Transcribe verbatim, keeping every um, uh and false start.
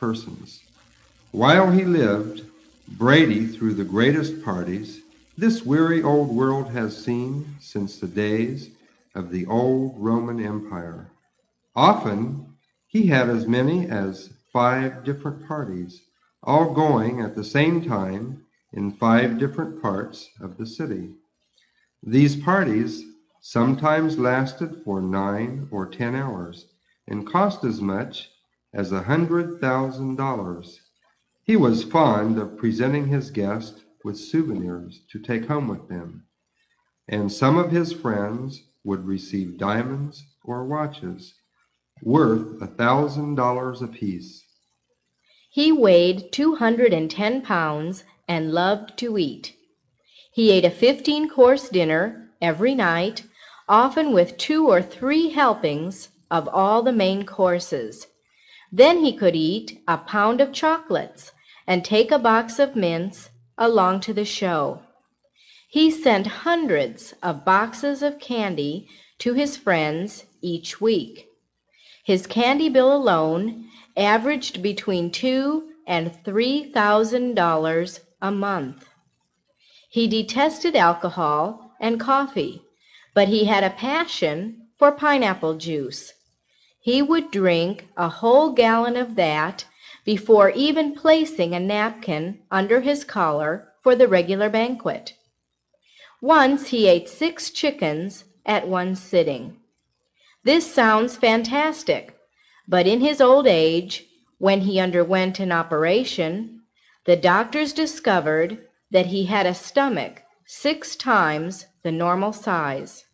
persons. While he lived, Brady threw the greatest parties this weary old world has seen since the days of the old Roman Empire. Often he had as many as five different parties, all going at the same time in five different parts of the city. These parties sometimes lasted for nine or ten hours and cost as much as a hundred thousand dollars. He was fond of presenting his guests with souvenirs to take home with them, and some of his friends would receive diamonds or watches worth a thousand dollars apiece. He weighed two hundred and ten pounds and loved to eat. He ate a fifteen-course dinner every night, often with two or three helpings of all the main courses. Then he could eat a pound of chocolates and take a box of mints along to the show. He sent hundreds of boxes of candy to his friends each week. His candy bill alone averaged between two and three thousand dollars a month. He detested alcohol and coffee, but he had a passion for pineapple juice. He would drink a whole gallon of that before even placing a napkin under his collar for the regular banquet. Once he ate six chickens at one sitting. This sounds fantastic, but in his old age, when he underwent an operation, the doctors discovered that he had a stomach six times the normal size.